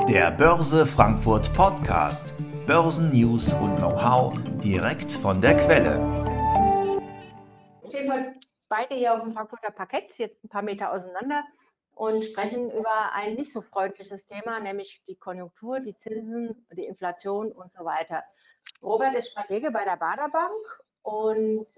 Der Börse Frankfurt Podcast. Börsennews und Know-how direkt von der Quelle. Wir stehen heute beide hier auf dem Frankfurter Parkett, jetzt ein paar Meter auseinander, und sprechen über ein nicht so freundliches Thema, nämlich die Konjunktur, die Zinsen, die Inflation und so weiter. Robert ist Stratege bei der Baader Bank und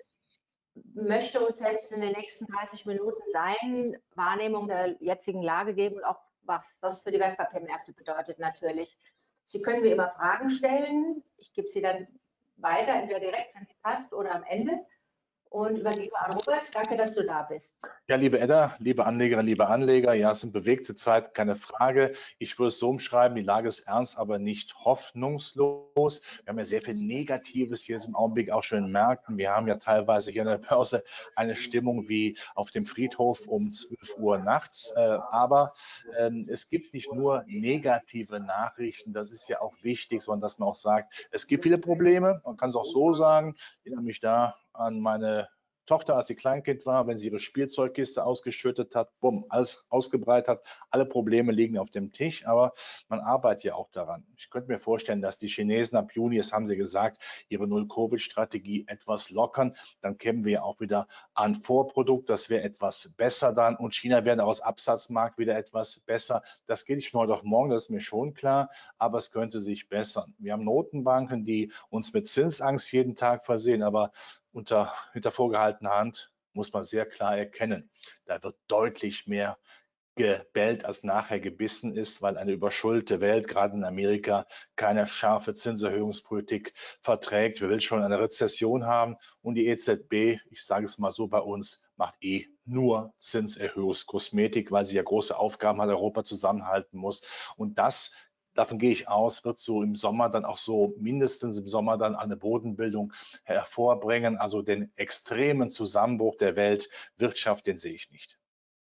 möchte uns jetzt in den nächsten 30 Minuten seine Wahrnehmung der jetzigen Lage geben und auch, was das für die Wertpapiermärkte bedeutet natürlich. Sie können wie immer Fragen stellen. Ich gebe sie dann weiter, entweder direkt, wenn es passt, oder am Ende. Und übergebe an Robert. Danke, dass du da bist. Ja, liebe Edda, liebe Anlegerinnen, liebe Anleger, ja, es sind bewegte Zeit, keine Frage. Ich würde es so umschreiben, die Lage ist ernst, aber nicht hoffnungslos. Wir haben ja sehr viel Negatives hier im Augenblick auch schon in den Märkten. Wir haben ja teilweise hier an der Börse eine Stimmung wie auf dem Friedhof um 12 Uhr nachts. Aber es gibt nicht nur negative Nachrichten, das ist ja auch wichtig, sondern dass man auch sagt, es gibt viele Probleme. Man kann es auch so sagen, ich erinnere mich da an meine Tochter, als sie Kleinkind war, wenn sie ihre Spielzeugkiste ausgeschüttet hat, bumm, alles ausgebreitet hat, alle Probleme liegen auf dem Tisch, aber man arbeitet ja auch daran. Ich könnte mir vorstellen, dass die Chinesen ab Juni, das haben sie gesagt, ihre Null-Covid-Strategie etwas lockern, dann kämen wir auch wieder an Vorprodukt, das wäre etwas besser dann, und China wäre aus Absatzmarkt wieder etwas besser. Das geht nicht von heute auf morgen, das ist mir schon klar, aber es könnte sich bessern. Wir haben Notenbanken, die uns mit Zinsangst jeden Tag versehen, aber hinter vorgehaltener Hand muss man sehr klar erkennen, da wird deutlich mehr gebellt, als nachher gebissen ist, weil eine überschuldete Welt, gerade in Amerika, keine scharfe Zinserhöhungspolitik verträgt. Wir will schon eine Rezession haben und die EZB, ich sage es mal so bei uns, macht nur Zinserhöhungskosmetik, weil sie ja große Aufgaben hat, Europa zusammenhalten muss. Und davon gehe ich aus, wird so im Sommer dann auch so mindestens im Sommer dann eine Bodenbildung hervorbringen. Also den extremen Zusammenbruch der Weltwirtschaft, den sehe ich nicht.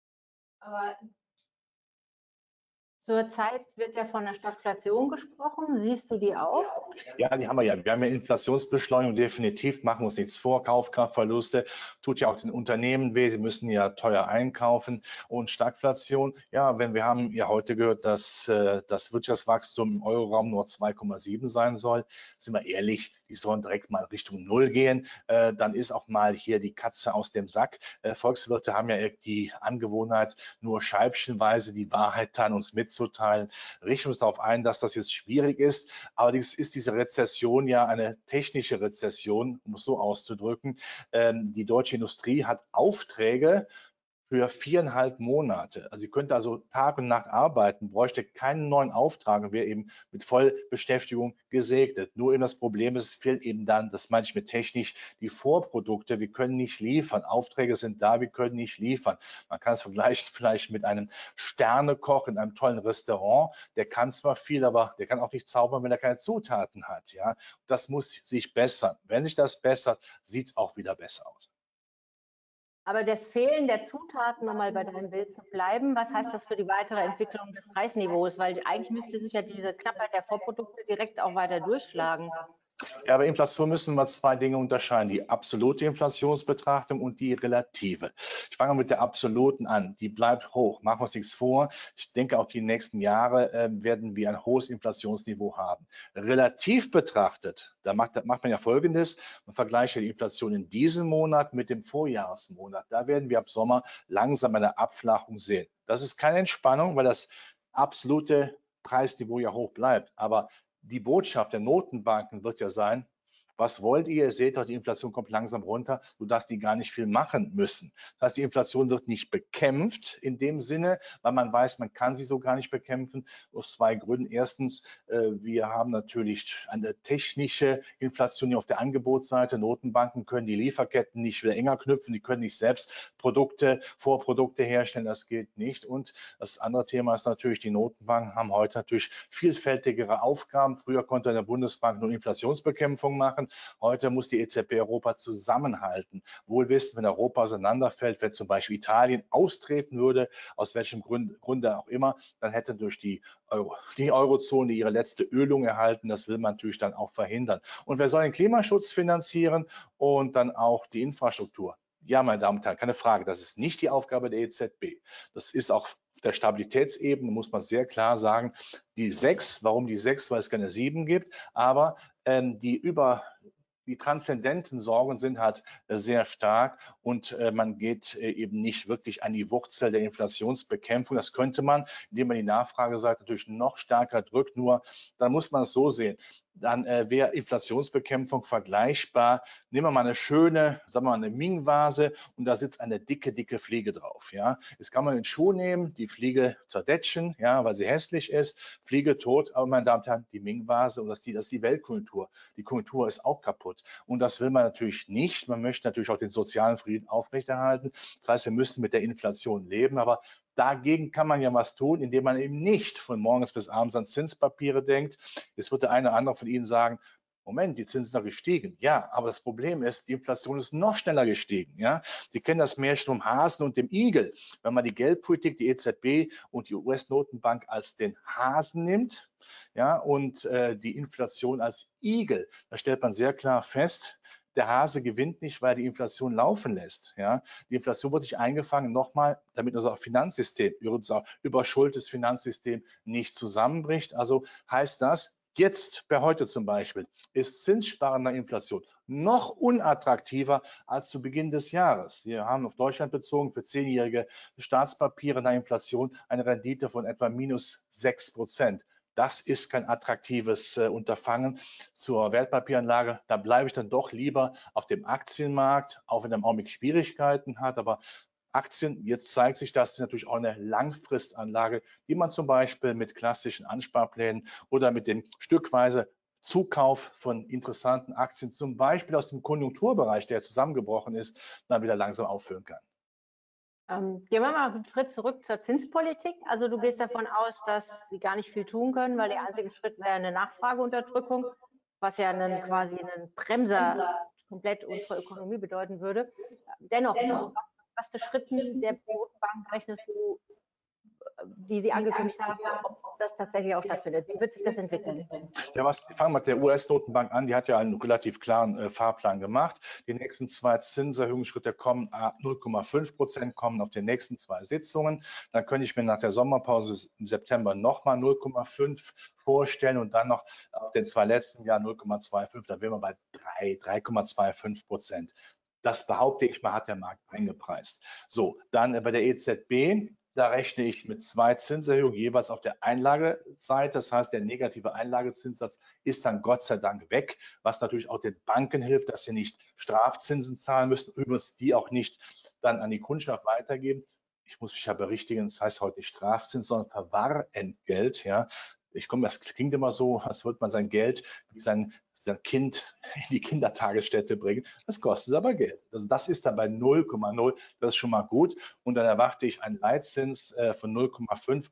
Aber zurzeit wird ja von der Stagflation gesprochen. Siehst du die auch? Ja, die haben wir ja. Wir haben ja Inflationsbeschleunigung, definitiv, machen wir uns nichts vor. Kaufkraftverluste tut ja auch den Unternehmen weh. Sie müssen ja teuer einkaufen. Und Stagflation, ja, wir haben ja heute gehört, dass das Wirtschaftswachstum im Euroraum nur 2,7 sein soll. Sind wir ehrlich, die sollen direkt mal Richtung Null gehen. Dann ist auch mal hier die Katze aus dem Sack. Volkswirte haben ja die Angewohnheit, nur scheibchenweise die Wahrheit dann uns mitzuteilen. Richten uns darauf ein, dass das jetzt schwierig ist. Allerdings ist diese Rezession ja eine technische Rezession, um es so auszudrücken. Die deutsche Industrie hat Aufträge für 4,5 Monate. Also sie könnte also Tag und Nacht arbeiten, bräuchte keinen neuen Auftrag und wäre eben mit Vollbeschäftigung gesegnet. Nur eben das Problem ist, es fehlt eben dann, das meine ich mit technisch, die Vorprodukte. Wir können nicht liefern. Aufträge sind da, wir können nicht liefern. Man kann es vergleichen vielleicht mit einem Sternekoch in einem tollen Restaurant. Der kann zwar viel, aber der kann auch nicht zaubern, wenn er keine Zutaten hat. Ja? Das muss sich bessern. Wenn sich das bessert, sieht es auch wieder besser aus. Aber das Fehlen der Zutaten, um mal bei deinem Bild zu bleiben, was heißt das für die weitere Entwicklung des Preisniveaus? Weil eigentlich müsste sich ja diese Knappheit der Vorprodukte direkt auch weiter durchschlagen. Ja, bei Inflation müssen wir zwei Dinge unterscheiden, die absolute Inflationsbetrachtung und die relative. Ich fange mit der absoluten an, die bleibt hoch, machen wir uns nichts vor. Ich denke, auch die nächsten Jahre werden wir ein hohes Inflationsniveau haben. Relativ betrachtet, da macht man ja Folgendes, man vergleicht die Inflation in diesem Monat mit dem Vorjahresmonat. Da werden wir ab Sommer langsam eine Abflachung sehen. Das ist keine Entspannung, weil das absolute Preisniveau ja hoch bleibt, aber die Botschaft der Notenbanken wird ja sein, was wollt ihr? Ihr seht doch, die Inflation kommt langsam runter, sodass die gar nicht viel machen müssen. Das heißt, die Inflation wird nicht bekämpft in dem Sinne, weil man weiß, man kann sie so gar nicht bekämpfen, aus zwei Gründen. Erstens, wir haben natürlich eine technische Inflation auf der Angebotsseite. Notenbanken können die Lieferketten nicht wieder enger knüpfen, die können nicht selbst Vorprodukte herstellen, das geht nicht. Und das andere Thema ist natürlich, die Notenbanken haben heute natürlich vielfältigere Aufgaben. Früher konnte eine Bundesbank nur Inflationsbekämpfung machen. Heute muss die EZB Europa zusammenhalten. Wohl wissend, wenn Europa auseinanderfällt, wenn zum Beispiel Italien austreten würde, aus welchem Grunde auch immer, dann hätte durch die Eurozone ihre letzte Ölung erhalten. Das will man natürlich dann auch verhindern. Und wer soll den Klimaschutz finanzieren und dann auch die Infrastruktur? Ja, meine Damen und Herren, keine Frage, das ist nicht die Aufgabe der EZB. Das ist auch auf der Stabilitätsebene muss man sehr klar sagen, die 6, warum die 6, weil es keine 7 gibt, aber die transzendenten Sorgen sind halt sehr stark und man geht eben nicht wirklich an die Wurzel der Inflationsbekämpfung. Das könnte man, indem man die Nachfrageseite natürlich noch stärker drückt, nur dann muss man es so sehen. Dann wäre Inflationsbekämpfung vergleichbar. Nehmen wir mal eine schöne, sagen wir mal eine Ming-Vase und da sitzt eine dicke, dicke Fliege drauf. Ja, jetzt kann man den Schuh nehmen, die Fliege zerdetschen, ja, weil sie hässlich ist, Fliege tot. Aber meine Damen und Herren, die Ming-Vase und das ist die Weltkultur. Die Kultur ist auch kaputt und das will man natürlich nicht. Man möchte natürlich auch den sozialen Frieden aufrechterhalten. Das heißt, wir müssen mit der Inflation leben, aber dagegen kann man ja was tun, indem man eben nicht von morgens bis abends an Zinspapiere denkt. Jetzt wird der eine oder andere von Ihnen sagen, Moment, die Zinsen sind gestiegen. Ja, aber das Problem ist, die Inflation ist noch schneller gestiegen. Ja? Sie kennen das Märchen vom Hasen und dem Igel. Wenn man die Geldpolitik, die EZB und die US-Notenbank als den Hasen nimmt, ja, und die Inflation als Igel, da stellt man sehr klar fest, der Hase gewinnt nicht, weil er die Inflation laufen lässt. Ja? Die Inflation wird sich eingefangen, nochmal, damit unser Finanzsystem, unser überschuldetes Finanzsystem nicht zusammenbricht. Also heißt das, jetzt, bei heute zum Beispiel, ist Zinssparen nach Inflation noch unattraktiver als zu Beginn des Jahres. Wir haben auf Deutschland bezogen für 10-jährige Staatspapiere nach Inflation eine Rendite von etwa -6%. Das ist kein attraktives Unterfangen zur Wertpapieranlage. Da bleibe ich dann doch lieber auf dem Aktienmarkt, auch wenn er im Augenblick Schwierigkeiten hat. Aber Aktien, jetzt zeigt sich, das ist natürlich auch eine Langfristanlage, die man zum Beispiel mit klassischen Ansparplänen oder mit dem stückweise Zukauf von interessanten Aktien, zum Beispiel aus dem Konjunkturbereich, der zusammengebrochen ist, dann wieder langsam auffüllen kann. Gehen wir mal einen Schritt zurück zur Zinspolitik. Also du gehst davon aus, dass sie gar nicht viel tun können, weil der einzige Schritt wäre eine Nachfrageunterdrückung, was ja quasi einen Bremser komplett unserer Ökonomie bedeuten würde. Dennoch, was für Schritten der Notenbank rechnest du, die Sie angekündigt haben, ob das tatsächlich auch stattfindet? Wie wird sich das entwickeln? Ja, fangen wir mit der US-Notenbank an. Die hat ja einen relativ klaren Fahrplan gemacht. Die nächsten 2 Zinserhöhungsschritte kommen, 0,5% kommen auf den nächsten 2 Sitzungen. Dann könnte ich mir nach der Sommerpause im September nochmal 0,5 vorstellen und dann noch auf den 2 letzten Jahren 0,25. Da wären wir bei 3,25%. Das behaupte ich mal, hat der Markt eingepreist. So, dann bei der EZB. Da rechne ich mit 2 Zinserhöhungen jeweils auf der Einlageseite. Das heißt, der negative Einlagezinssatz ist dann Gott sei Dank weg, was natürlich auch den Banken hilft, dass sie nicht Strafzinsen zahlen müssen, übrigens die auch nicht dann an die Kundschaft weitergeben. Ich muss mich ja berichtigen, das heißt heute nicht Strafzins, sondern Verwahrentgelt. Ja. Das klingt immer so, als würde man sein Geld wie sein Kind in die Kindertagesstätte bringen. Das kostet aber Geld. Also das ist dann bei 0,0, das ist schon mal gut. Und dann erwarte ich einen Leitzins von 0,5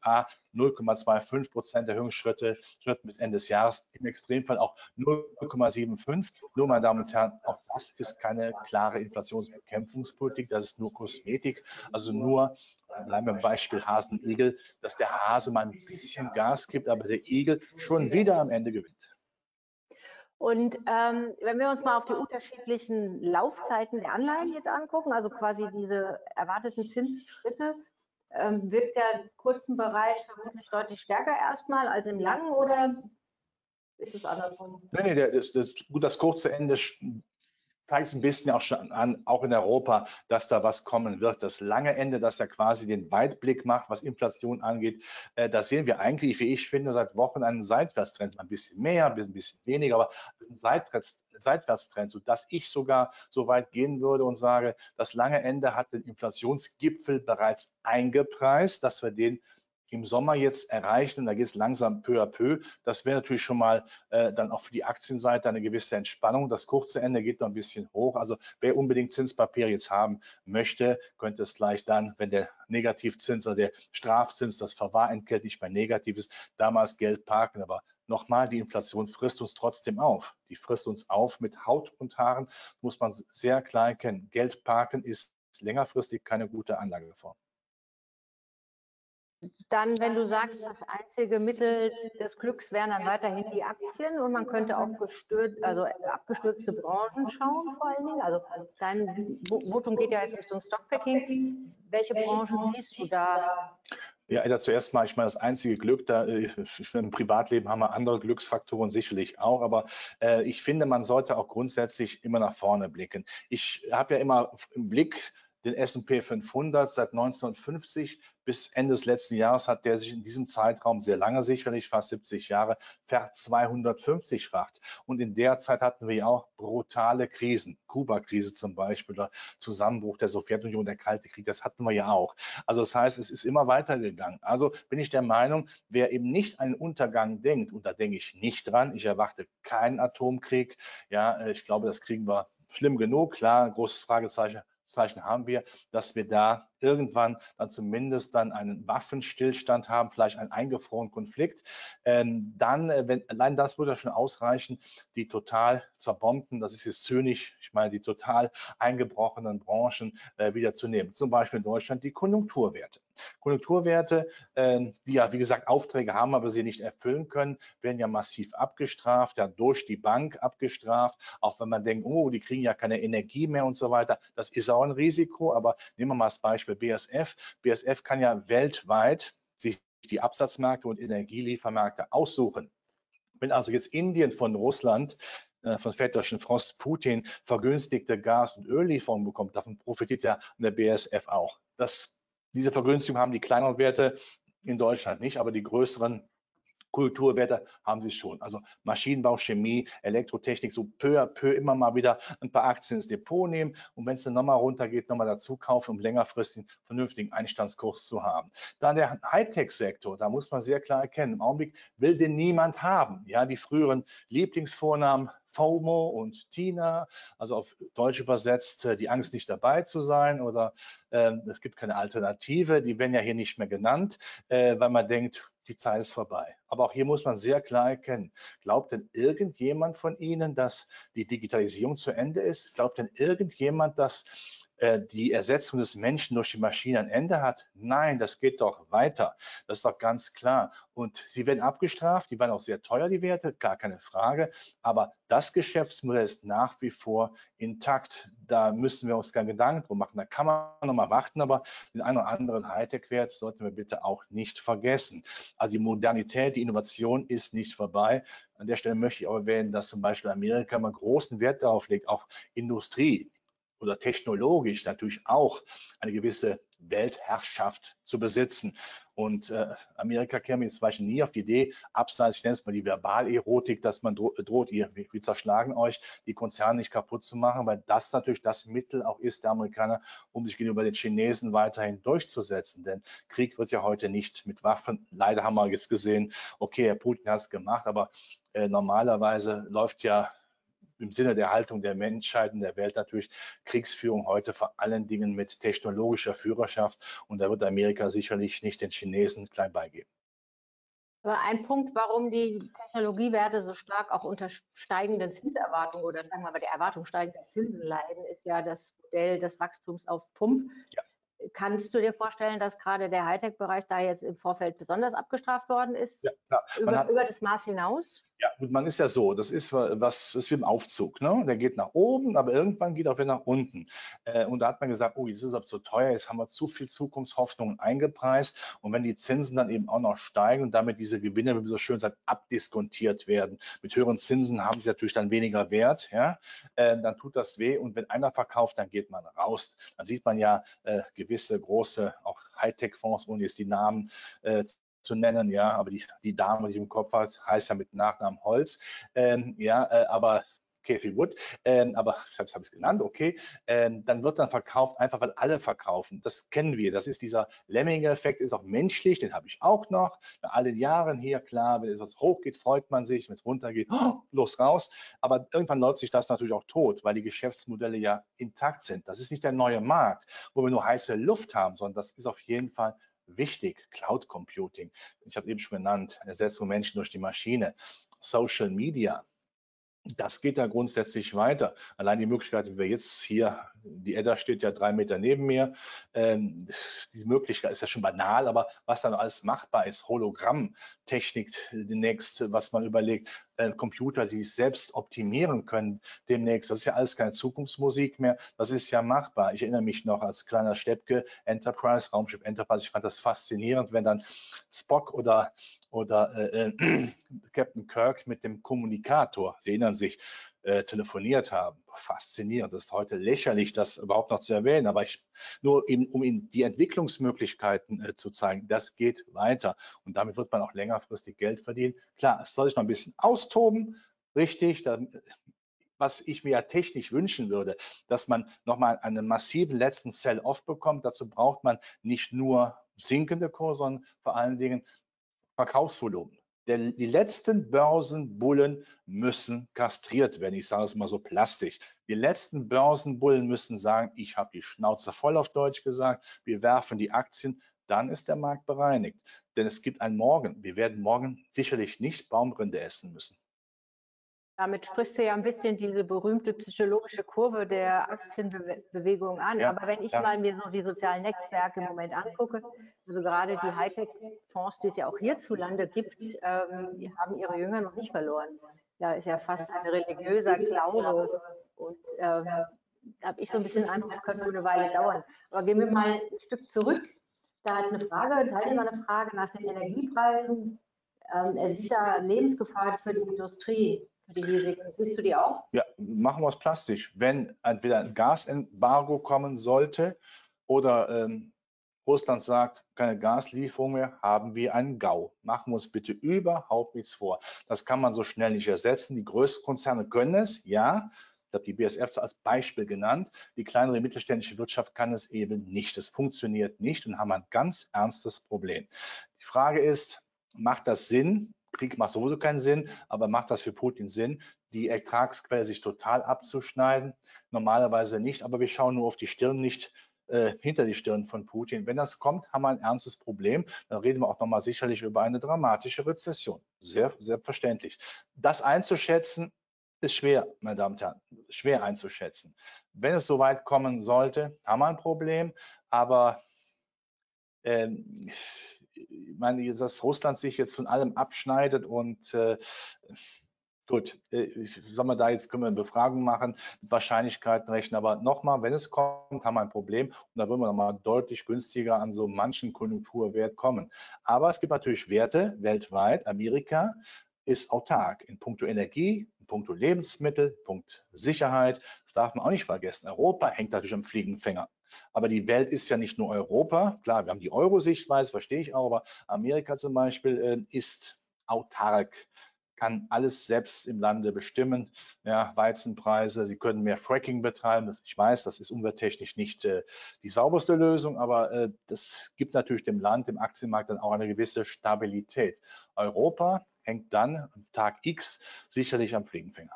0,25% Erhöhungsschritte bis Ende des Jahres, im Extremfall auch 0,75. Nur, meine Damen und Herren, auch das ist keine klare Inflationsbekämpfungspolitik, das ist nur Kosmetik. Also nur, bleiben wir beim Beispiel Hasen und Igel, dass der Hase mal ein bisschen Gas gibt, aber der Igel schon wieder am Ende gewinnt. Und wenn wir uns mal auf die unterschiedlichen Laufzeiten der Anleihen jetzt angucken, also quasi diese erwarteten Zinsschritte, wirkt der kurzen Bereich vermutlich deutlich stärker erstmal als im langen oder ist es andersrum? Nee, das kurze Ende zeigt es ein bisschen auch schon an, auch in Europa, dass da was kommen wird. Das lange Ende, das ja quasi den Weitblick macht, was Inflation angeht, da sehen wir eigentlich, wie ich finde, seit Wochen einen Seitwärtstrend. Ein bisschen mehr, ein bisschen weniger, aber ein Seitwärtstrend, sodass ich sogar so weit gehen würde und sage, das lange Ende hat den Inflationsgipfel bereits eingepreist, dass wir den im Sommer jetzt erreichen und da geht es langsam peu à peu. Das wäre natürlich schon mal dann auch für die Aktienseite eine gewisse Entspannung. Das kurze Ende geht noch ein bisschen hoch. Also wer unbedingt Zinspapier jetzt haben möchte, könnte es gleich dann, wenn der Negativzins oder der Strafzins, das Verwahrentgelt nicht mehr negativ ist, damals Geld parken. Aber nochmal, die Inflation frisst uns trotzdem auf. Die frisst uns auf mit Haut und Haaren, muss man sehr klar erkennen. Geld parken ist längerfristig keine gute Anlageform. Dann, wenn du sagst, das einzige Mittel des Glücks wären dann weiterhin die Aktien und man könnte auch abgestürzte Branchen schauen vor allen Dingen. Also dein Votum geht ja jetzt Richtung Stockpicking. Welche Branchen siehst du da? Ja, Edda, zuerst mal, ich meine, das einzige Glück, im Privatleben haben wir andere Glücksfaktoren sicherlich auch, aber ich finde, man sollte auch grundsätzlich immer nach vorne blicken. Ich habe ja immer im Blick den S&P 500 seit 1950 bis Ende des letzten Jahres hat der sich in diesem Zeitraum sehr lange, sicherlich fast 70 Jahre, ver 250-facht. Und in der Zeit hatten wir ja auch brutale Krisen, Kuba-Krise zum Beispiel, oder Zusammenbruch der Sowjetunion, der Kalte Krieg, das hatten wir ja auch. Also das heißt, es ist immer weitergegangen. Also bin ich der Meinung, wer eben nicht einen Untergang denkt, und da denke ich nicht dran, ich erwarte keinen Atomkrieg. Ja, ich glaube, das kriegen wir schlimm genug. Klar, großes Fragezeichen haben wir, dass wir da irgendwann dann zumindest dann einen Waffenstillstand haben, vielleicht einen eingefrorenen Konflikt. Allein das würde schon ausreichen, die total zerbombten, das ist jetzt zynisch, ich meine, die total eingebrochenen Branchen wieder zu nehmen. Zum Beispiel in Deutschland die Konjunkturwerte. Konjunkturwerte, die ja, wie gesagt, Aufträge haben, aber sie nicht erfüllen können, werden ja massiv abgestraft, ja durch die Bank abgestraft, auch wenn man denkt, oh, die kriegen ja keine Energie mehr und so weiter. Das ist auch ein Risiko, aber nehmen wir mal das Beispiel BASF. BASF kann ja weltweit sich die Absatzmärkte und Energieliefermärkte aussuchen. Wenn also jetzt Indien von Russland von väterlichen Frost Putin vergünstigte Gas- und Öllieferungen bekommt, davon profitiert ja der BASF auch. Diese Vergünstigung haben die kleineren Werte in Deutschland nicht, aber die größeren Kulturwerte haben sie schon. Also Maschinenbau, Chemie, Elektrotechnik, so peu à peu immer mal wieder ein paar Aktien ins Depot nehmen und wenn es dann nochmal runtergeht, nochmal dazu kaufen, um längerfristig einen vernünftigen Einstandskurs zu haben. Dann der Hightech-Sektor, da muss man sehr klar erkennen, im Augenblick will den niemand haben. Ja, die früheren Lieblingsvornamen FOMO und TINA, also auf Deutsch übersetzt, die Angst nicht dabei zu sein oder es gibt keine Alternative, die werden ja hier nicht mehr genannt, weil man denkt, die Zeit ist vorbei. Aber auch hier muss man sehr klar erkennen, glaubt denn irgendjemand von Ihnen, dass die Digitalisierung zu Ende ist? Glaubt denn irgendjemand, dass die Ersetzung des Menschen durch die Maschine ein Ende hat? Nein, das geht doch weiter. Das ist doch ganz klar. Und sie werden abgestraft, die werden auch sehr teuer, die Werte, gar keine Frage. Aber das Geschäftsmodell ist nach wie vor intakt. Da müssen wir uns keine Gedanken drum machen. Da kann man noch mal warten, aber den einen oder anderen Hightech-Wert sollten wir bitte auch nicht vergessen. Also die Modernität, die Innovation ist nicht vorbei. An der Stelle möchte ich auch erwähnen, dass zum Beispiel Amerika mal großen Wert darauf legt, auch Industrie oder technologisch natürlich auch eine gewisse Weltherrschaft zu besitzen. Und Amerika käme jetzt zum Beispiel nie auf die Idee, abseits, ich nenne es mal die Verbalerotik, dass man droht, wir zerschlagen euch, die Konzerne nicht kaputt zu machen, weil das natürlich das Mittel auch ist der Amerikaner, um sich gegenüber den Chinesen weiterhin durchzusetzen. Denn Krieg wird ja heute nicht mit Waffen. Leider haben wir jetzt gesehen, okay, Herr Putin hat es gemacht, aber normalerweise läuft ja im Sinne der Haltung der Menschheit und der Welt natürlich Kriegsführung heute vor allen Dingen mit technologischer Führerschaft. Und da wird Amerika sicherlich nicht den Chinesen klein beigeben. Aber ein Punkt, warum die Technologiewerte so stark auch unter steigenden Zinserwartungen oder sagen wir mal der Erwartung steigender Zinsen leiden, ist ja das Modell des Wachstums auf Pump. Ja. Kannst du dir vorstellen, dass gerade der Hightech-Bereich da jetzt im Vorfeld besonders abgestraft worden ist? Ja, klar. Über das Maß hinaus? Ja, gut, man ist ja so, das ist wie im Aufzug, ne? Der geht nach oben, aber irgendwann geht er auch wieder nach unten. Und da hat man gesagt, oh, jetzt ist es aber zu teuer, jetzt haben wir zu viel Zukunftshoffnungen eingepreist. Und wenn die Zinsen dann eben auch noch steigen und damit diese Gewinne, wie so schön sagt, abdiskontiert werden. Mit höheren Zinsen haben sie natürlich dann weniger Wert, ja? Dann tut das weh. Und wenn einer verkauft, dann geht man raus. Dann sieht man ja gewisse große, auch Hightech-Fonds, ohne jetzt die Namen zu nennen, ja, aber die Dame, die ich im Kopf habe, heißt ja mit Nachnamen Holz, aber Cathy Wood, aber ich habe es genannt, okay, dann wird dann verkauft, einfach weil alle verkaufen. Das kennen wir, das ist dieser Lemminge-Effekt, ist auch menschlich, den habe ich auch noch, nach all den Jahren hier, klar, wenn etwas hochgeht, freut man sich, wenn es runtergeht, los raus, aber irgendwann läuft sich das natürlich auch tot, weil die Geschäftsmodelle ja intakt sind. Das ist nicht der neue Markt, wo wir nur heiße Luft haben, sondern das ist auf jeden Fall wichtig. Cloud Computing, ich habe eben schon genannt, Ersetzung Menschen durch die Maschine, Social Media, das geht da grundsätzlich weiter. Allein die Möglichkeit, wie wir jetzt hier, die Edda steht ja 3 Meter neben mir, die Möglichkeit ist ja schon banal, aber was dann alles machbar ist, Hologrammtechnik demnächst, was man überlegt, Computer, die sich selbst optimieren können demnächst. Das ist ja alles keine Zukunftsmusik mehr. Das ist ja machbar. Ich erinnere mich noch als kleiner Steppke, Enterprise, Raumschiff Enterprise. Ich fand das faszinierend, wenn dann Spock oder Captain Kirk mit dem Kommunikator, Sie erinnern sich, telefoniert haben. Faszinierend. Das ist heute lächerlich, das überhaupt noch zu erwähnen. Aber nur eben, um Ihnen die Entwicklungsmöglichkeiten zu zeigen, das geht weiter. Und damit wird man auch längerfristig Geld verdienen. Klar, es soll sich noch ein bisschen austoben, richtig. Was ich mir ja technisch wünschen würde, dass man nochmal einen massiven letzten Sell-Off bekommt. Dazu braucht man nicht nur sinkende Kurse, sondern vor allen Dingen Verkaufsvolumen. Die letzten Börsenbullen müssen kastriert werden. Ich sage es mal so plastisch. Die letzten Börsenbullen müssen sagen, ich habe die Schnauze voll, auf Deutsch gesagt, wir werfen die Aktien, dann ist der Markt bereinigt. Denn es gibt ein Morgen. Wir werden morgen sicherlich nicht Baumrinde essen müssen. Damit sprichst du ja ein bisschen diese berühmte psychologische Kurve der Aktienbewegung an. Ja, aber wenn ich mal mir so die sozialen Netzwerke im Moment angucke, also gerade die Hightech-Fonds, die es ja auch hierzulande gibt, die haben ihre Jünger noch nicht verloren. Da ist ja fast ein religiöser Glaube. Und da habe ich so ein bisschen Eindruck, das könnte nur eine Weile dauern. Aber gehen wir mal ein Stück zurück. Da hat ein Teilnehmer eine Frage nach den Energiepreisen. Er sieht da Lebensgefahr für die Industrie. Die Risiken. Siehst du die auch? Ja, machen wir es plastisch. Wenn entweder ein Gasembargo kommen sollte oder Russland sagt, keine Gaslieferung mehr, haben wir einen GAU. Machen wir uns bitte überhaupt nichts vor. Das kann man so schnell nicht ersetzen. Die größten Konzerne können es, ja. Ich habe die BASF als Beispiel genannt. Die kleinere mittelständische Wirtschaft kann es eben nicht. Es funktioniert nicht und haben ein ganz ernstes Problem. Die Frage ist, macht das Sinn? Krieg macht sowieso keinen Sinn, aber macht das für Putin Sinn, die Ertragsquelle sich total abzuschneiden? Normalerweise nicht, aber wir schauen nur auf die Stirn, nicht hinter die Stirn von Putin. Wenn das kommt, haben wir ein ernstes Problem. Dann reden wir auch nochmal sicherlich über eine dramatische Rezession. Sehr, selbstverständlich. Das einzuschätzen ist schwer, meine Damen und Herren, schwer einzuschätzen. Wenn es soweit kommen sollte, haben wir ein Problem, aber ich meine, dass Russland sich jetzt von allem abschneidet und gut, soll man da jetzt, können wir eine Befragung machen, mit Wahrscheinlichkeiten rechnen, aber nochmal, wenn es kommt, haben wir ein Problem und da würden wir nochmal deutlich günstiger an so manchen Konjunkturwert kommen. Aber es gibt natürlich Werte weltweit. Amerika ist autark in puncto Energie, in puncto Lebensmittel, in puncto Sicherheit. Das darf man auch nicht vergessen. Europa hängt natürlich am Fliegenfänger. Aber die Welt ist ja nicht nur Europa. Klar, wir haben die Euro-Sichtweise, verstehe ich auch, aber Amerika zum Beispiel ist autark, kann alles selbst im Lande bestimmen. Ja, Weizenpreise, sie können mehr Fracking betreiben. Ich weiß, das ist umwelttechnisch nicht die sauberste Lösung, aber das gibt natürlich dem Land, dem Aktienmarkt dann auch eine gewisse Stabilität. Europa hängt dann am Tag X sicherlich am Fliegenfänger.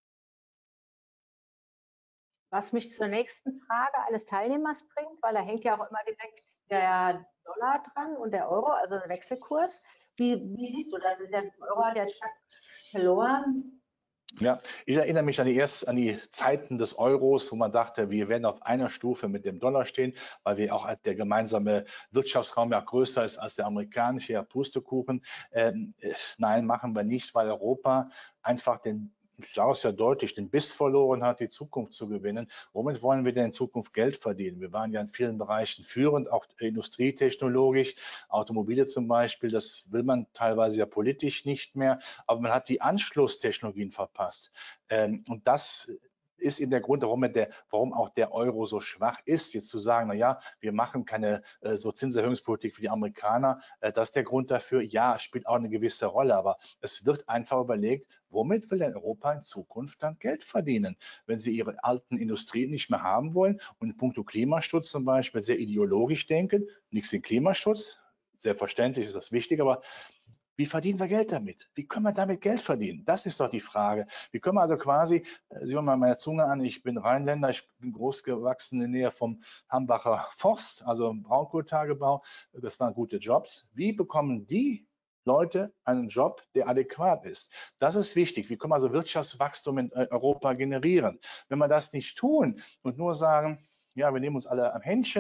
Was mich zur nächsten Frage eines Teilnehmers bringt, weil da hängt ja auch immer direkt der Dollar dran und der Euro, also der Wechselkurs. Wie siehst du das? Der Euro hat ja stark verloren. Ja, ich erinnere mich an die Zeiten des Euros, wo man dachte, wir werden auf einer Stufe mit dem Dollar stehen, weil wir auch der gemeinsame Wirtschaftsraum ja größer ist als der amerikanische, ja Pustekuchen. Nein, machen wir nicht, weil Europa einfach ich sage es ja deutlich, den Biss verloren hat, die Zukunft zu gewinnen. Womit wollen wir denn in Zukunft Geld verdienen? Wir waren ja in vielen Bereichen führend, auch industrietechnologisch, Automobile zum Beispiel, das will man teilweise ja politisch nicht mehr, aber man hat die Anschlusstechnologien verpasst. Und das ist eben der Grund, warum auch der Euro so schwach ist. Jetzt zu sagen, na ja, wir machen keine so Zinserhöhungspolitik wie die Amerikaner, das ist der Grund dafür. Ja, spielt auch eine gewisse Rolle, aber es wird einfach überlegt, womit will denn Europa in Zukunft dann Geld verdienen, wenn sie ihre alten Industrien nicht mehr haben wollen und in puncto Klimaschutz zum Beispiel sehr ideologisch denken, nichts in Klimaschutz, selbstverständlich ist das wichtig, aber wie verdienen wir Geld damit? Wie können wir damit Geld verdienen? Das ist doch die Frage. Wie können wir also quasi, Sie hören mal meine Zunge an, ich bin Rheinländer, ich bin groß gewachsen in der Nähe vom Hambacher Forst, also Braunkohletagebau, das waren gute Jobs. Wie bekommen die Leute einen Job, der adäquat ist? Das ist wichtig. Wie können wir also Wirtschaftswachstum in Europa generieren? Wenn wir das nicht tun und nur sagen, ja, wir nehmen uns alle am Händchen,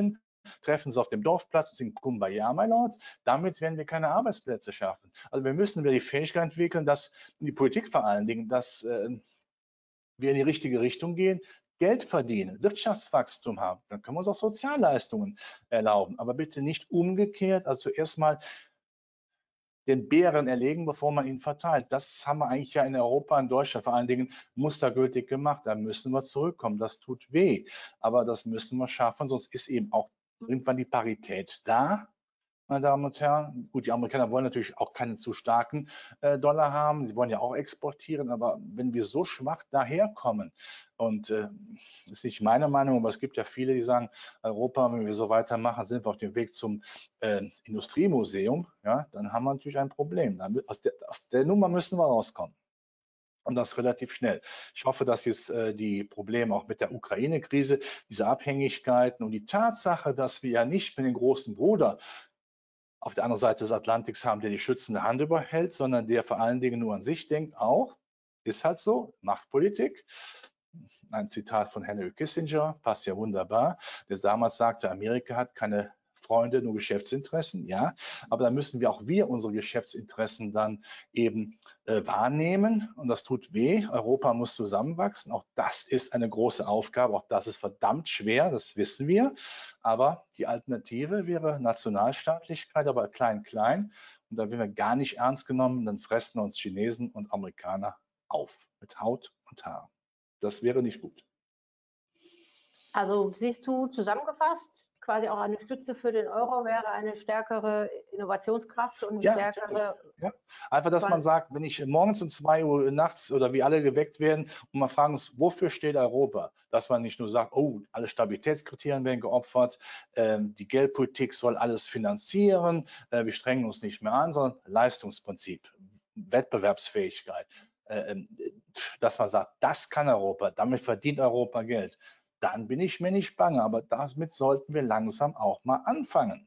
treffen uns auf dem Dorfplatz und singen Kumbaya, my Lord. Damit werden wir keine Arbeitsplätze schaffen. Also wir müssen wieder die Fähigkeit entwickeln, dass die Politik vor allen Dingen, dass wir in die richtige Richtung gehen, Geld verdienen, Wirtschaftswachstum haben. Dann können wir uns auch Sozialleistungen erlauben. Aber bitte nicht umgekehrt, also zuerst mal den Bären erlegen, bevor man ihn verteilt. Das haben wir eigentlich ja in Europa, in Deutschland vor allen Dingen mustergültig gemacht. Da müssen wir zurückkommen. Das tut weh, aber das müssen wir schaffen, sonst ist eben auch irgendwann die Parität da. Meine Damen und Herren, gut, die Amerikaner wollen natürlich auch keinen zu starken Dollar haben. Sie wollen ja auch exportieren, aber wenn wir so schwach daherkommen, und das ist nicht meine Meinung, aber es gibt ja viele, die sagen, Europa, wenn wir so weitermachen, sind wir auf dem Weg zum Industriemuseum, ja, dann haben wir natürlich ein Problem. Aus der Nummer müssen wir rauskommen. Und das relativ schnell. Ich hoffe, dass jetzt die Probleme auch mit der Ukraine-Krise, diese Abhängigkeiten und die Tatsache, dass wir ja nicht mit dem großen Bruder auf der anderen Seite des Atlantiks haben, der die schützende Hand überhält, sondern der vor allen Dingen nur an sich denkt, auch, ist halt so, Machtpolitik. Ein Zitat von Henry Kissinger, passt ja wunderbar, der damals sagte, Amerika hat keine Freunde, nur Geschäftsinteressen, ja, aber da müssen wir auch unsere Geschäftsinteressen dann eben wahrnehmen und das tut weh. Europa muss zusammenwachsen, auch das ist eine große Aufgabe, auch das ist verdammt schwer, das wissen wir, aber die Alternative wäre Nationalstaatlichkeit, aber klein, klein und da werden wir gar nicht ernst genommen, dann fressen uns Chinesen und Amerikaner auf mit Haut und Haar. Das wäre nicht gut. Also siehst du zusammengefasst, quasi auch eine Stütze für den Euro wäre eine stärkere Innovationskraft und eine stärkere. Ja. Einfach, dass man sagt, wenn ich morgens um 2 Uhr nachts oder wie alle geweckt werden und man fragen uns, wofür steht Europa? Dass man nicht nur sagt, oh, alle Stabilitätskriterien werden geopfert, die Geldpolitik soll alles finanzieren, wir strengen uns nicht mehr an, sondern Leistungsprinzip, Wettbewerbsfähigkeit. Dass man sagt, das kann Europa, damit verdient Europa Geld. Dann bin ich mir nicht bange, aber damit sollten wir langsam auch mal anfangen.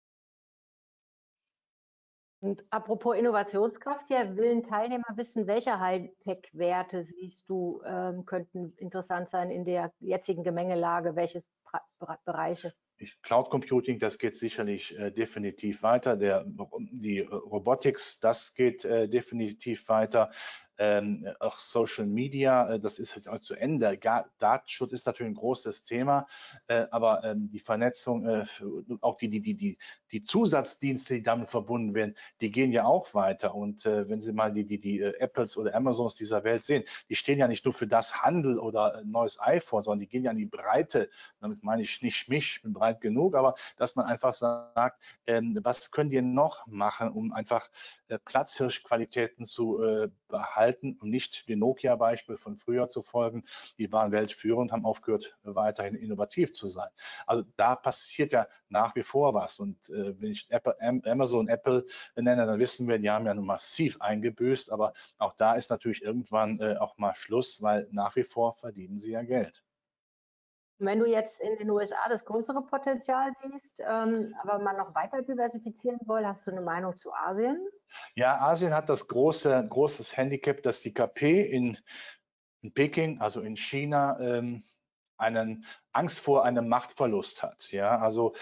Und apropos Innovationskraft, ja, will ein Teilnehmer wissen, welche Hightech-Werte siehst du, könnten interessant sein in der jetzigen Gemengelage, welche Bereiche? Cloud Computing, das geht sicherlich definitiv weiter. Die Robotics, das geht definitiv weiter. Auch Social Media, das ist jetzt auch zu Ende. Datenschutz ist natürlich ein großes Thema, aber die Vernetzung, auch die Zusatzdienste, die damit verbunden werden, die gehen ja auch weiter. Und wenn Sie mal die Apples oder Amazons dieser Welt sehen, die stehen ja nicht nur für das Handel oder ein neues iPhone, sondern die gehen ja an die Breite. Damit meine ich nicht mich, ich bin breit genug, aber dass man einfach sagt, was können die noch machen, um einfach Platzhirschqualitäten zu behalten und nicht dem Nokia-Beispiel von früher zu folgen. Die waren weltführend, haben aufgehört, weiterhin innovativ zu sein. Also da passiert ja nach wie vor was. Und wenn ich Amazon, Apple nenne, dann wissen wir, die haben ja nun massiv eingebüßt. Aber auch da ist natürlich irgendwann auch mal Schluss, weil nach wie vor verdienen sie ja Geld. Wenn du jetzt in den USA das größere Potenzial siehst, aber mal noch weiter diversifizieren wollen, hast du eine Meinung zu Asien? Ja, Asien hat das großes Handicap, dass die KP in Peking, also in China, einen Angst vor einem Machtverlust hat. Ja, also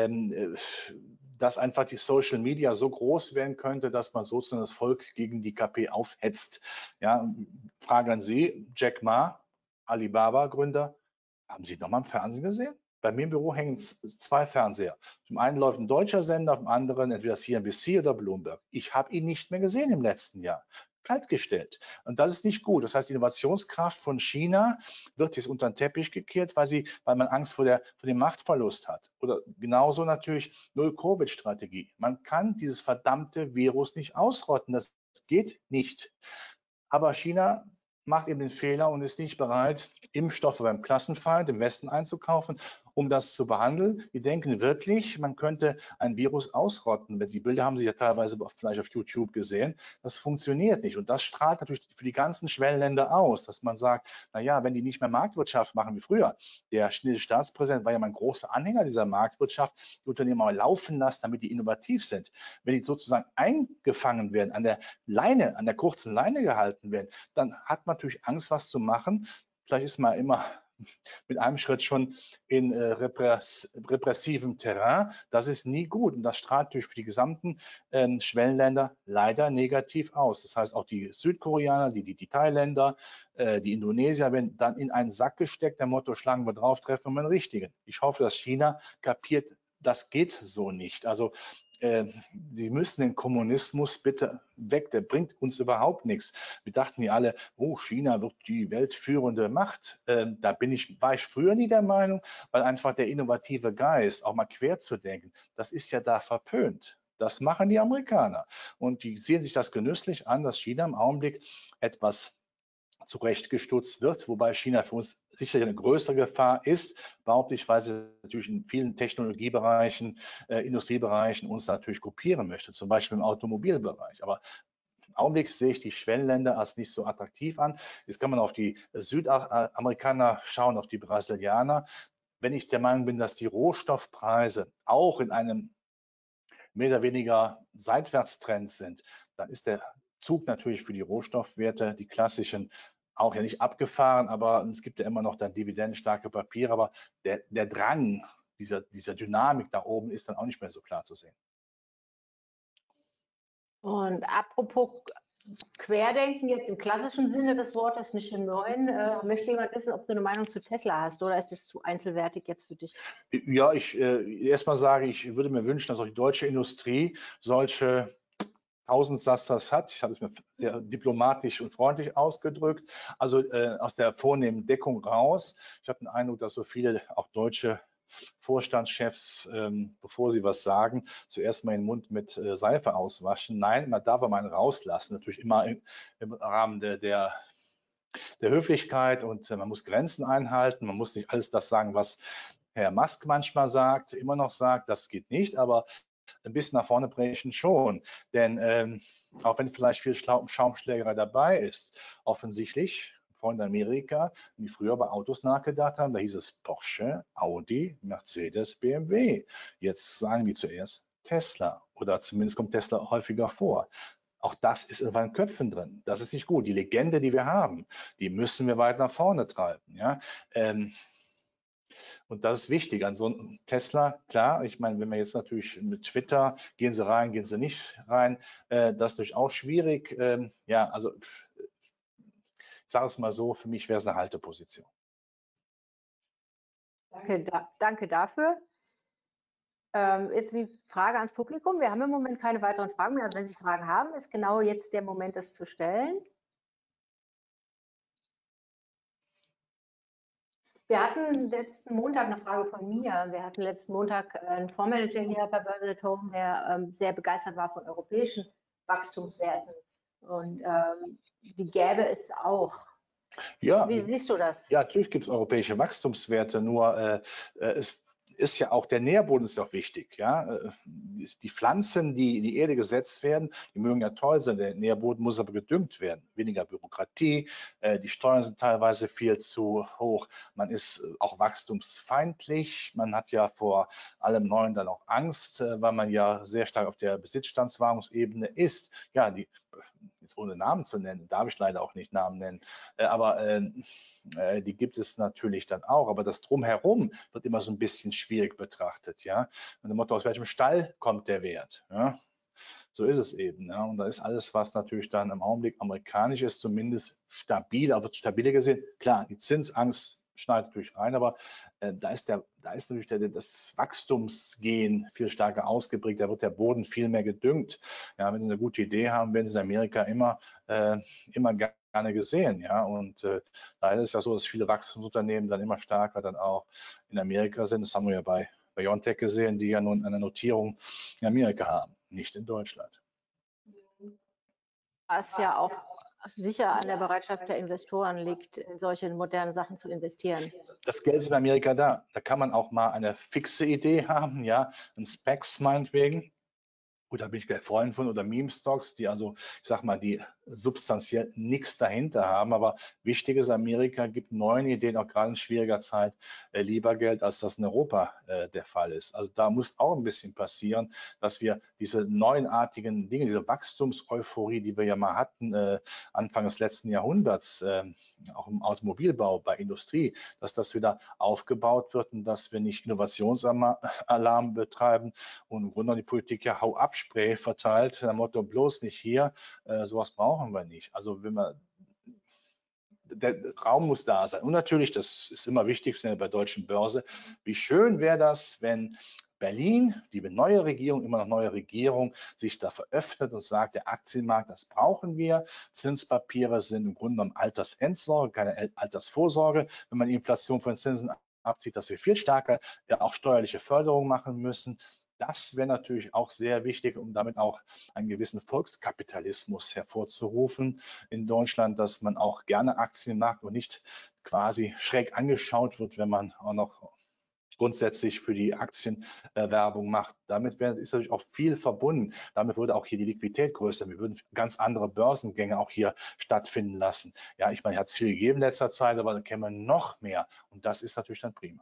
dass einfach die Social Media so groß werden könnte, dass man sozusagen das Volk gegen die KP aufhetzt. Ja, Frage an Sie, Jack Ma, Alibaba-Gründer, haben Sie noch mal im Fernsehen gesehen? Bei mir im Büro hängen 2 Fernseher. Zum einen läuft ein deutscher Sender, auf dem anderen entweder CNBC oder Bloomberg. Ich habe ihn nicht mehr gesehen im letzten Jahr. Kaltgestellt. Und das ist nicht gut. Das heißt, die Innovationskraft von China wird jetzt unter den Teppich gekehrt, weil man Angst vor dem Machtverlust hat. Oder genauso natürlich Null-Covid-Strategie. Man kann dieses verdammte Virus nicht ausrotten. Das geht nicht. Aber China macht eben den Fehler und ist nicht bereit, Impfstoffe beim Klassenfeind im Westen einzukaufen, um das zu behandeln. Die denken wirklich, man könnte ein Virus ausrotten. Wenn Sie Bilder haben Sie ja teilweise vielleicht auf YouTube gesehen. Das funktioniert nicht. Und das strahlt natürlich für die ganzen Schwellenländer aus, dass man sagt, naja, wenn die nicht mehr Marktwirtschaft machen wie früher. Der chinesische Staatspräsident war ja mal ein großer Anhänger dieser Marktwirtschaft, die Unternehmen mal laufen lassen, damit die innovativ sind. Wenn die sozusagen eingefangen werden, an der Leine, an der kurzen Leine gehalten werden, dann hat man natürlich Angst, was zu machen. Vielleicht ist man immer mit einem Schritt schon in repressivem Terrain. Das ist nie gut und das strahlt durch die gesamten Schwellenländer leider negativ aus. Das heißt, auch die Südkoreaner, die Thailänder, die Indonesier werden dann in einen Sack gesteckt, der Motto, schlagen wir drauf, treffen wir den Richtigen. Ich hoffe, dass China kapiert, das geht so nicht. Also Sie müssen den Kommunismus bitte weg, der bringt uns überhaupt nichts. Wir dachten ja alle, oh, China wird die weltführende Macht. War ich früher nie der Meinung, weil einfach der innovative Geist, auch mal quer zu denken, das ist ja da verpönt. Das machen die Amerikaner. Und die sehen sich das genüsslich an, dass China im Augenblick etwas zurechtgestutzt wird, wobei China für uns sicherlich eine größere Gefahr ist, behaupte ich, weil sie natürlich in vielen Technologiebereichen, Industriebereichen uns natürlich kopieren möchte, zum Beispiel im Automobilbereich. Aber im Augenblick sehe ich die Schwellenländer als nicht so attraktiv an. Jetzt kann man auf die Südamerikaner schauen, auf die Brasilianer. Wenn ich der Meinung bin, dass die Rohstoffpreise auch in einem mehr oder weniger Seitwärtstrend sind, dann ist der Zug natürlich für die Rohstoffwerte, die klassischen, auch ja nicht abgefahren, aber es gibt ja immer noch dann dividendenstarke Papiere, aber der Drang dieser Dynamik da oben ist dann auch nicht mehr so klar zu sehen. Und apropos Querdenken jetzt im klassischen Sinne des Wortes, nicht im neuen, möchte jemand wissen, ob du eine Meinung zu Tesla hast oder ist das zu einzelwertig jetzt für dich? Ja, ich erstmal sage, ich würde mir wünschen, dass auch die deutsche Industrie solche Tausendsasters hat. Ich habe es mir sehr diplomatisch und freundlich ausgedrückt. Also aus der vornehmen Deckung raus. Ich habe den Eindruck, dass so viele auch deutsche Vorstandschefs, bevor sie was sagen, zuerst mal den Mund mit Seife auswaschen. Nein, man darf mal einen rauslassen. Natürlich immer im Rahmen der Höflichkeit und man muss Grenzen einhalten. Man muss nicht alles das sagen, was Herr Musk manchmal sagt, immer noch sagt. Das geht nicht, aber ein bisschen nach vorne brechen schon. Denn auch wenn vielleicht viel Schaumschlägerei dabei ist, offensichtlich, Freunde Amerika, die früher bei Autos nachgedacht haben, da hieß es Porsche, Audi, Mercedes, BMW. Jetzt sagen die zuerst Tesla oder zumindest kommt Tesla häufiger vor. Auch das ist in meinen Köpfen drin. Das ist nicht gut. Die Legende, die wir haben, die müssen wir weit nach vorne treiben. Ja? Und das ist wichtig. An so einem Tesla, klar, ich meine, wenn wir jetzt natürlich mit Twitter, gehen Sie rein, gehen Sie nicht rein, das ist durchaus schwierig. Ja, also ich sage es mal so, für mich wäre es eine Halteposition. Danke dafür. Ist die Frage ans Publikum. Wir haben im Moment keine weiteren Fragen mehr. Also wenn Sie Fragen haben, ist genau jetzt der Moment, das zu stellen. Wir hatten letzten Montag eine Frage von mir. Wir hatten letzten Montag einen Fondsmanager hier bei Börse at Home, der sehr begeistert war von europäischen Wachstumswerten. Und die gäbe es auch. Ja, wie siehst du das? Ja, natürlich gibt es europäische Wachstumswerte, nur es ist ja auch, der Nährboden ist auch wichtig. Ja? Die Pflanzen, die in die Erde gesetzt werden, die mögen ja toll sein, der Nährboden muss aber gedüngt werden. Weniger Bürokratie, die Steuern sind teilweise viel zu hoch, man ist auch wachstumsfeindlich, man hat ja vor allem Neuen dann auch Angst, weil man ja sehr stark auf der Besitzstandswahrungsebene ist. Ja, jetzt ohne Namen zu nennen, darf ich leider auch nicht Namen nennen, aber die gibt es natürlich dann auch, aber das Drumherum wird immer so ein bisschen schwierig betrachtet, ja. Mit dem Motto, aus welchem Stall kommt der Wert, ja. So ist es eben, ja. Und da ist alles, was natürlich dann im Augenblick amerikanisch ist, zumindest stabil, aber wird stabiler gesehen. Klar, die Zinsangst schneidet natürlich rein, aber da ist natürlich das Wachstumsgehen viel stärker ausgeprägt, da wird der Boden viel mehr gedüngt. Ja, wenn Sie eine gute Idee haben, werden Sie in Amerika immer gerne gesehen, ja, und leider ist ja so, dass viele Wachstumsunternehmen dann immer stärker dann auch in Amerika sind. Das haben wir ja bei BioNTech gesehen, die ja nun eine Notierung in Amerika haben, nicht in Deutschland. Was ja auch sicher an der Bereitschaft der Investoren liegt, in solche modernen Sachen zu investieren. Das Geld ist in Amerika da. Da kann man auch mal eine fixe Idee haben, ja, ein Specs meinetwegen. oder bin ich kein Freund von, oder Meme-Stocks, die also, ich sag mal, die substanziell nichts dahinter haben. Aber wichtig ist, Amerika gibt neuen Ideen, auch gerade in schwieriger Zeit, lieber Geld, als das in Europa der Fall ist. Also da muss auch ein bisschen passieren, dass wir diese neuartigen Dinge, diese Wachstumseuphorie, die wir ja mal hatten, Anfang des letzten Jahrhunderts, auch im Automobilbau, bei Industrie, dass das wieder aufgebaut wird und dass wir nicht Innovationsalarm betreiben und im Grunde die Politik ja Hau-ab-Spray verteilt, nach dem Motto bloß nicht hier, sowas brauchen wir nicht. Also wenn wir der Raum muss da sein. Und natürlich, das ist immer wichtig bei der deutschen Börse, wie schön wäre das, wenn Berlin, die neue Regierung, immer noch neue Regierung, sich da veröffnet und sagt, der Aktienmarkt, das brauchen wir. Zinspapiere sind im Grunde genommen Altersendsorge, keine Altersvorsorge. Wenn man die Inflation von Zinsen abzieht, dass wir viel stärker auch steuerliche Förderung machen müssen. Das wäre natürlich auch sehr wichtig, um damit auch einen gewissen Volkskapitalismus hervorzurufen in Deutschland, dass man auch gerne Aktien mag und nicht quasi schräg angeschaut wird, wenn man auch noch grundsätzlich für die Aktien Werbung macht. Damit ist natürlich auch viel verbunden. Damit würde auch hier die Liquidität größer. Wir würden ganz andere Börsengänge auch hier stattfinden lassen. Ja, ich meine, hat es viel gegeben in letzter Zeit, aber dann käme man noch mehr. Und das ist natürlich dann prima.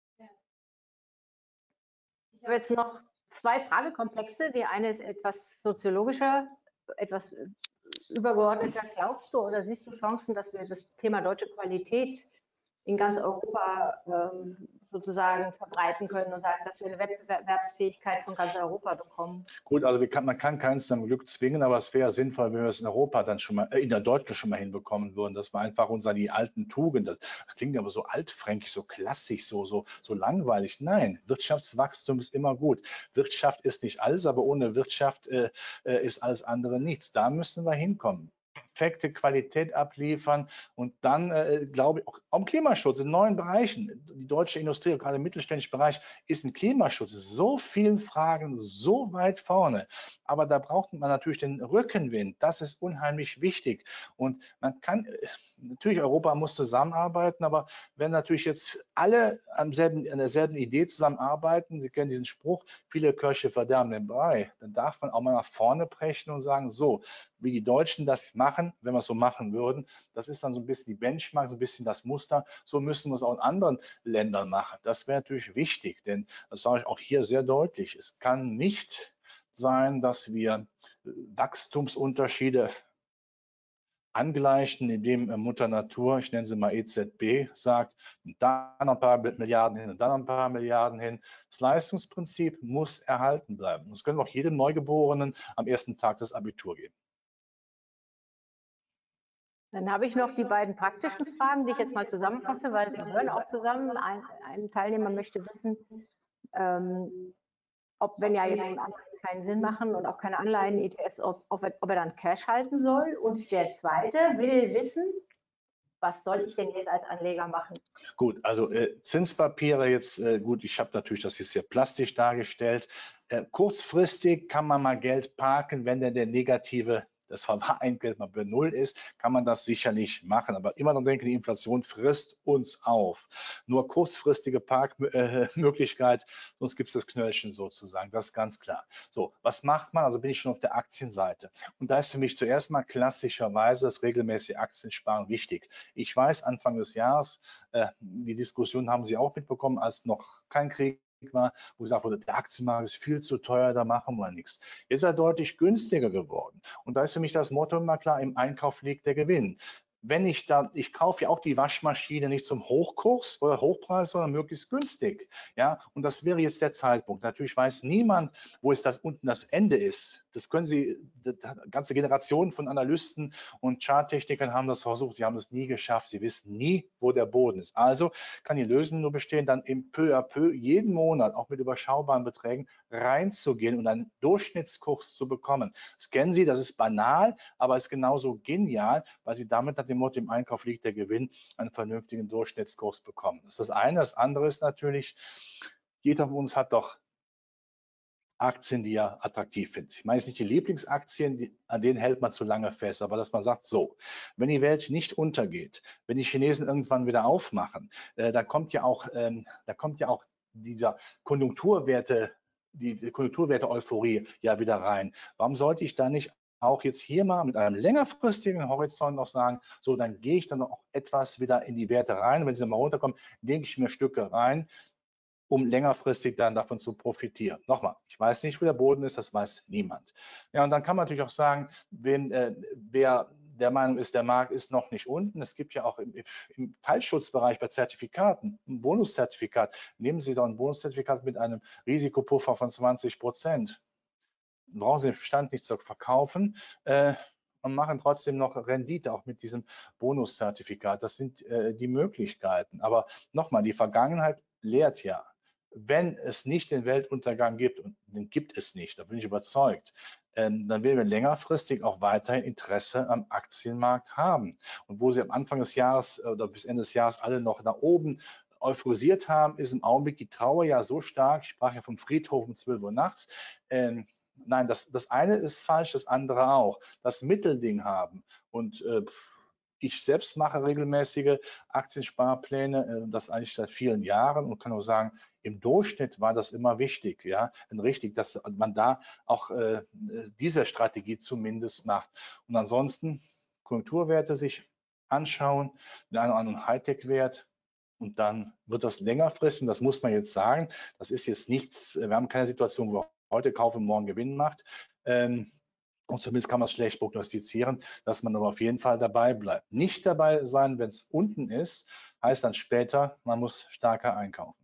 Ich habe jetzt noch zwei Fragekomplexe. Die eine ist etwas soziologischer, etwas übergeordneter. Glaubst du oder siehst du Chancen, dass wir das Thema deutsche Qualität in ganz Europa sozusagen verbreiten können und sagen, dass wir eine Wettbewerbsfähigkeit von ganz Europa bekommen? Gut, also man kann keins zum Glück zwingen, aber es wäre sinnvoll, wenn wir es in Europa dann schon mal, in der Deutschland schon mal hinbekommen würden, dass wir einfach die alten Tugenden, das klingt aber so altfränkisch, so klassisch, so langweilig. Nein, Wirtschaftswachstum ist immer gut. Wirtschaft ist nicht alles, aber ohne Wirtschaft ist alles andere nichts. Da müssen wir hinkommen. Perfekte Qualität abliefern und dann, glaube ich, auch im Klimaschutz in neuen Bereichen. Die deutsche Industrie, gerade im mittelständischen Bereich, ist im Klimaschutz so vielen Fragen so weit vorne. Aber da braucht man natürlich den Rückenwind. Das ist unheimlich wichtig. Und man kann, natürlich, Europa muss zusammenarbeiten, aber wenn natürlich jetzt alle an derselben Idee zusammenarbeiten, Sie kennen diesen Spruch, viele Köche verderben den Brei, dann darf man auch mal nach vorne brechen und sagen, so, wie die Deutschen das machen, wenn wir es so machen würden, das ist dann so ein bisschen die Benchmark, so ein bisschen das Muster, so müssen wir es auch in anderen Ländern machen. Das wäre natürlich wichtig, denn das sage ich auch hier sehr deutlich, es kann nicht sein, dass wir Wachstumsunterschiede angleichen, indem Mutter Natur, ich nenne sie mal EZB, sagt, da noch ein paar Milliarden hin und dann noch ein paar Milliarden hin. Das Leistungsprinzip muss erhalten bleiben. Das können wir auch jedem Neugeborenen am ersten Tag des Abitur geben. Dann habe ich noch die beiden praktischen Fragen, die ich jetzt mal zusammenfasse, weil sie gehören auch zusammen. Ein Teilnehmer möchte wissen, ob, wenn ja jetzt keinen Sinn machen und auch keine Anleihen, ETFs, ob er dann Cash halten soll. Und der zweite will wissen, was soll ich denn jetzt als Anleger machen? Gut, also Zinspapiere jetzt, gut, ich habe natürlich das ist sehr plastisch dargestellt. Kurzfristig kann man mal Geld parken, wenn denn der negative das Verwahrentgelt mal bei Null ist, kann man das sicherlich machen. Aber immer noch denke, die Inflation frisst uns auf. Nur kurzfristige Parkmöglichkeit, sonst gibt es das Knöllchen sozusagen. Das ist ganz klar. So, was macht man? Also bin ich schon auf der Aktienseite. Und da ist für mich zuerst mal klassischerweise das regelmäßige Aktiensparen wichtig. Ich weiß, Anfang des Jahres, die Diskussion haben Sie auch mitbekommen, als noch kein Krieg war, wo gesagt wurde, der Aktienmarkt ist viel zu teuer, da machen wir nichts. Jetzt ist er deutlich günstiger geworden. Und da ist für mich das Motto immer klar, im Einkauf liegt der Gewinn. Wenn ich kaufe ja auch die Waschmaschine nicht zum Hochkurs oder Hochpreis, sondern möglichst günstig. Ja, und das wäre jetzt der Zeitpunkt. Natürlich weiß niemand, wo es unten das Ende ist. Das können Sie, ganze Generationen von Analysten und Charttechnikern haben das versucht. Sie haben es nie geschafft. Sie wissen nie, wo der Boden ist. Also kann die Lösung nur bestehen, dann im peu à peu jeden Monat, auch mit überschaubaren Beträgen, reinzugehen und einen Durchschnittskurs zu bekommen. Das kennen Sie, das ist banal, aber es ist genauso genial, weil Sie damit nach dem Motto, im Einkauf liegt der Gewinn, einen vernünftigen Durchschnittskurs bekommen. Das ist das eine. Das andere ist natürlich, jeder von uns hat doch Aktien, die er attraktiv findet. Ich meine jetzt nicht die Lieblingsaktien, an denen hält man zu lange fest, aber dass man sagt, so, wenn die Welt nicht untergeht, wenn die Chinesen irgendwann wieder aufmachen, da kommt ja auch dieser Konjunkturwerte die Konjunkturwerte-Euphorie ja wieder rein. Warum sollte ich da nicht auch jetzt hier mal mit einem längerfristigen Horizont noch sagen, so, dann gehe ich dann auch etwas wieder in die Werte rein. Wenn sie mal runterkommen, lege ich mir Stücke rein, um längerfristig dann davon zu profitieren. Nochmal, ich weiß nicht, wo der Boden ist, das weiß niemand. Ja, und dann kann man natürlich auch sagen, wer der Meinung ist, der Markt ist noch nicht unten. Es gibt ja auch im Teilschutzbereich bei Zertifikaten ein Bonuszertifikat. Nehmen Sie doch ein Bonuszertifikat mit einem Risikopuffer von 20%. Brauchen Sie den Bestand nicht zu verkaufen und machen trotzdem noch Rendite, auch mit diesem Bonuszertifikat. Das sind die Möglichkeiten. Aber nochmal, die Vergangenheit lehrt ja, wenn es nicht den Weltuntergang gibt, und den gibt es nicht, da bin ich überzeugt, dann werden wir längerfristig auch weiterhin Interesse am Aktienmarkt haben. Und wo Sie am Anfang des Jahres oder bis Ende des Jahres alle noch nach oben euphorisiert haben, ist im Augenblick die Trauer ja so stark. Ich sprach ja vom Friedhof um 12 Uhr nachts. Nein, das eine ist falsch, das andere auch. Das Mittelding haben. Und ich selbst mache regelmäßige Aktiensparpläne, das eigentlich seit vielen Jahren, und kann auch sagen, im Durchschnitt war das immer wichtig, ja, und richtig, dass man da auch diese Strategie zumindest macht. Und ansonsten Konjunkturwerte sich anschauen, den einen oder anderen Hightech-Wert, und dann wird das längerfristig, und das muss man jetzt sagen, das ist jetzt nichts, wir haben keine Situation, wo wir heute kaufen und morgen Gewinn macht. Und zumindest kann man es schlecht prognostizieren, dass man aber auf jeden Fall dabei bleibt. Nicht dabei sein, wenn es unten ist, heißt dann später, man muss stärker einkaufen.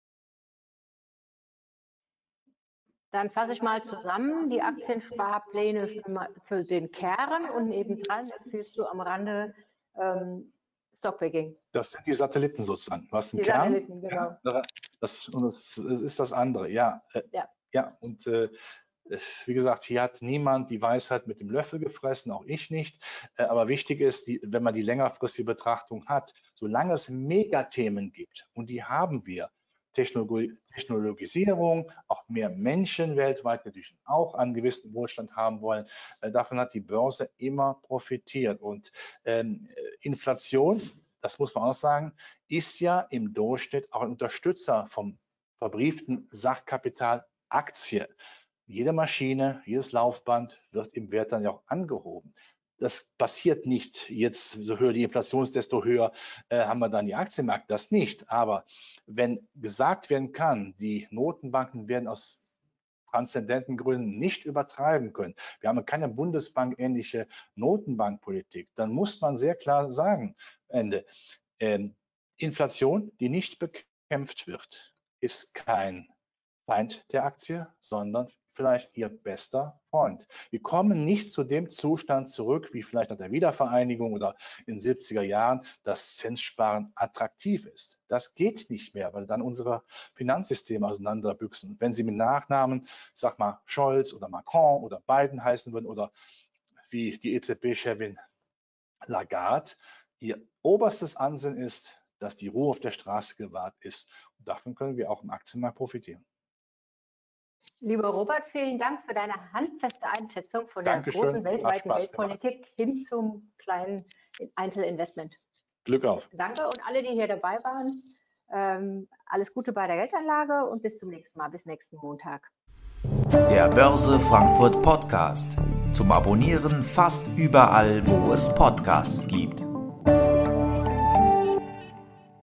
Dann fasse ich mal zusammen die Aktiensparpläne für den Kern und nebendran empfiehlst du am Rande Stockpicking. Das sind die Satelliten sozusagen. Du hast den Die Kern, Satelliten, genau. das ist das andere. Ja, und wie gesagt, hier hat niemand die Weisheit mit dem Löffel gefressen, auch ich nicht. Aber wichtig ist, wenn man die längerfristige Betrachtung hat, solange es Megathemen gibt, und die haben wir, Technologisierung, auch mehr Menschen weltweit natürlich auch einen gewissen Wohlstand haben wollen, davon hat die Börse immer profitiert. Und Inflation, das muss man auch sagen, ist ja im Durchschnitt auch ein Unterstützer vom verbrieften Sachkapital Aktie. Jede Maschine, jedes Laufband wird im Wert dann ja auch angehoben. Das passiert nicht jetzt, so höher die Inflation ist, desto höher haben wir dann die Aktienmärkte, das nicht. Aber wenn gesagt werden kann, die Notenbanken werden aus transzendenten Gründen nicht übertreiben können, wir haben keine Bundesbank-ähnliche Notenbankpolitik, dann muss man sehr klar sagen, Ende, Inflation, die nicht bekämpft wird, ist kein Feind der Aktie, sondern vielleicht ihr bester Freund. Wir kommen nicht zu dem Zustand zurück, wie vielleicht nach der Wiedervereinigung oder in den 70er Jahren, dass Zinssparen attraktiv ist. Das geht nicht mehr, weil dann unsere Finanzsysteme auseinanderbüchsen. Wenn Sie mit Nachnamen, sag mal Scholz oder Macron oder Biden heißen würden oder wie die EZB-Chefin Lagarde, ihr oberstes Ansinnen ist, dass die Ruhe auf der Straße gewahrt ist. Und davon können wir auch im Aktienmarkt profitieren. Lieber Robert, vielen Dank für deine handfeste Einschätzung von der großen weltweiten Weltpolitik hin zum kleinen Einzelinvestment. Glück auf. Danke und alle, die hier dabei waren, alles Gute bei der Geldanlage und bis zum nächsten Mal, bis nächsten Montag. Der Börse Frankfurt Podcast. Zum Abonnieren fast überall, wo es Podcasts gibt.